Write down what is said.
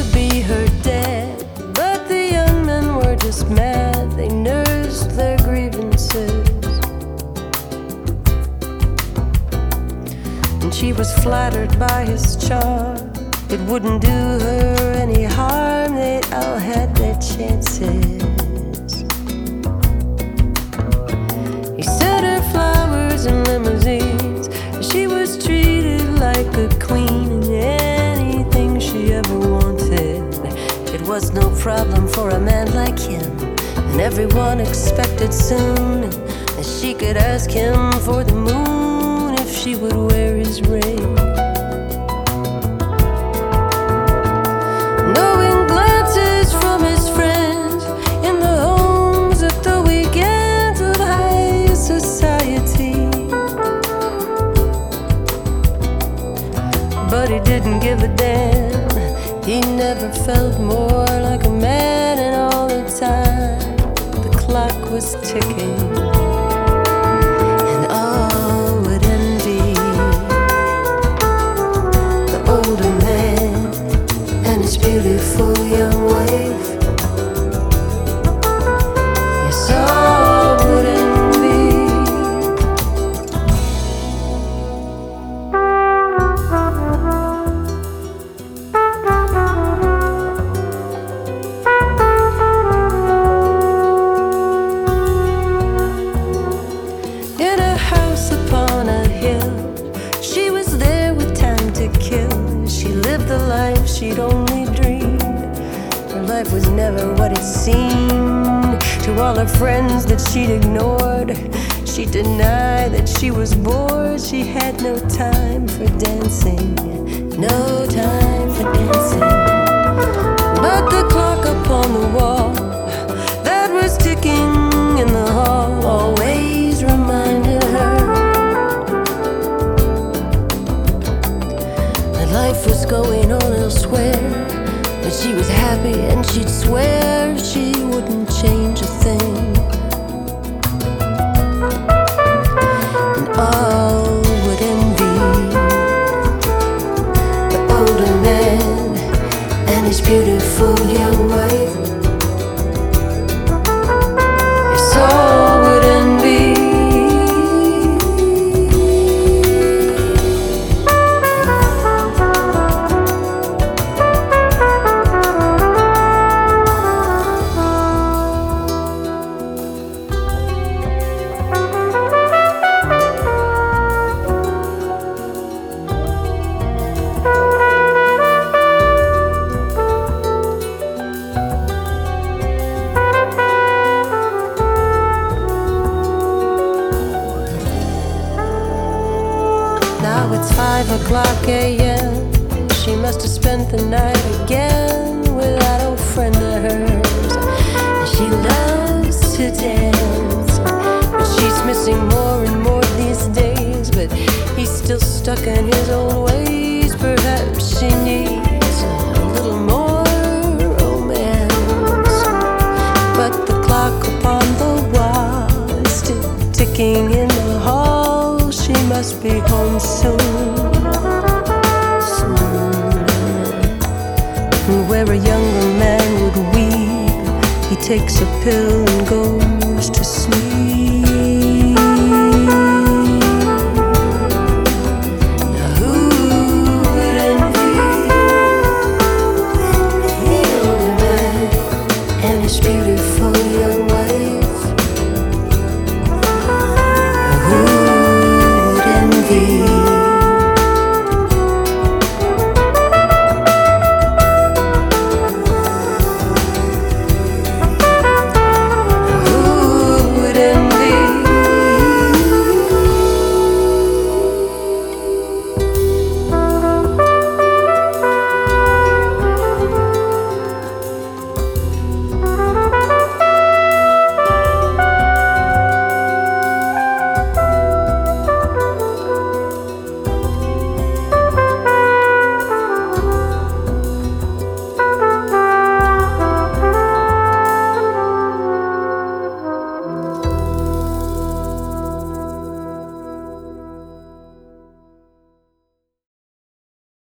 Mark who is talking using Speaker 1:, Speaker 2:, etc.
Speaker 1: be her dad, but the young men were just mad. They nursed their grievances, and she was flattered by his charm. It wouldn't do her any harm, they all had their chances. He sent her flowers and limousines. She was treated like a queen, and anything she ever wanted, it was no problem for a man like him. And everyone expected soon that she could ask him for the moon if she would wear his ring. But he didn't give a damn. He never felt more like a man, and all the time the clock was ticking, and all would envy the older man and his beautiful young wife. Yes, all would envy. She'd only dreamed. Her life was never what it seemed. To all her friends that she'd ignored, she denied that she was bored. She had no time for dancing, no time for dancing. But the clock upon the wall that was ticking in the hall always reminded her that life was going on elsewhere, but she was happy and she'd swear she wouldn't change a thing. And all would envy the older man and his beautiful young wife. Yes, all would envy. Now it's 5 o'clock a.m. She must have spent the night again with that old friend of hers. And she loves to dance, but she's missing more and more these days. But he's still stuck in his old ways. Perhaps she needs a little more romance. But the clock upon the wall is still ticking in the hall. She must be home soon, where a younger man would weep. He takes a pill and goes to sleep.